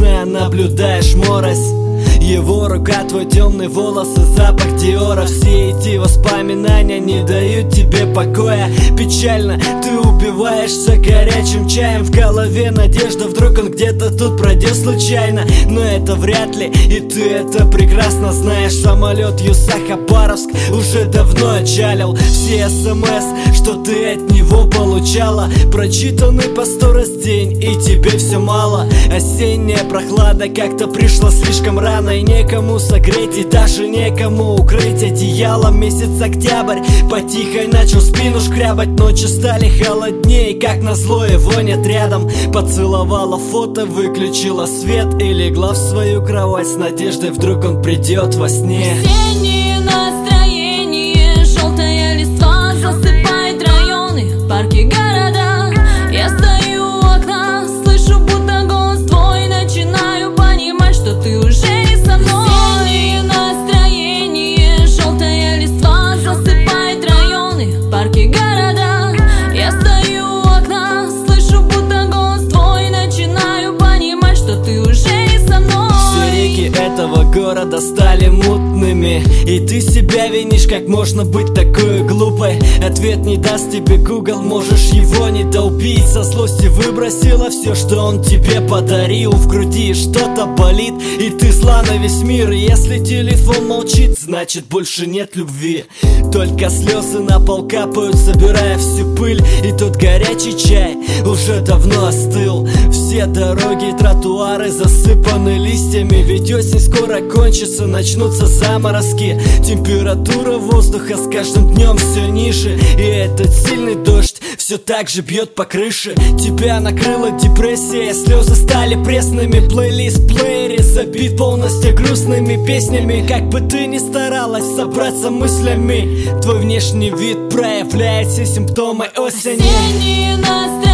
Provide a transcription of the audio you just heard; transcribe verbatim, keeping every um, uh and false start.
сны наблюдаешь морось. Его рука, твой темный волос и запах Диора. Все эти воспоминания не дают тебе покоя. Печально, ты убиваешься горячим чаем. В голове надежда, вдруг он где-то тут пройдет случайно. Но это вряд ли, и ты это прекрасно знаешь. Самолет Юса-Хабаровск уже давно отчалил. Все смс, что ты от него получала, прочитаны по сто раз в день, и тебе все мало. Осенняя прохлада как-то пришла слишком рано, и некому согреть, и даже некому укрыть одеялом. Месяц октябрь потихо начал спину шкрябать. Ночи стали холоднее, как назло его нет рядом. Поцеловала фото, выключила свет и легла в свою кровать с надеждой, вдруг он придет во сне. Осеннее настроение, желтая листва засыпает районы, парки, города. Я стою у окна, слышу будто голос твой, начинаю понимать, что ты уже не со мной. Осеннее настроение, желтая листва засыпает районы, парки, города. Я стою у окна, слышу будто голос твой, начинаю понимать, что ты уже не со мной. Все реки этого города стали мутными, и ты себя винишь, как можно быть такой глупой. Ответ не даст тебе Google, можешь его недоубить. Со злости выбросила все, что он тебе подарил. В груди что-то болит, и ты зла на весь мир. И если телефон молчит, значит больше нет любви. Только слезы на пол капают, собирая всю пыль. И тот горячий чай уже давно остыл. Все дороги и тротуары засыпаны листьями, ведь осень скоро кончится, начнутся заморозки. Температура воздуха с каждым днем все ниже, и этот сильный дождь все так же бьет по крыше. Тебя накрыла депрессия, слезы стали пресными. Плейлист в плеере забит полностью грустными песнями. Как бы ты ни старалась собраться мыслями, твой внешний вид проявляет все симптомы осени. Осеннее настроение.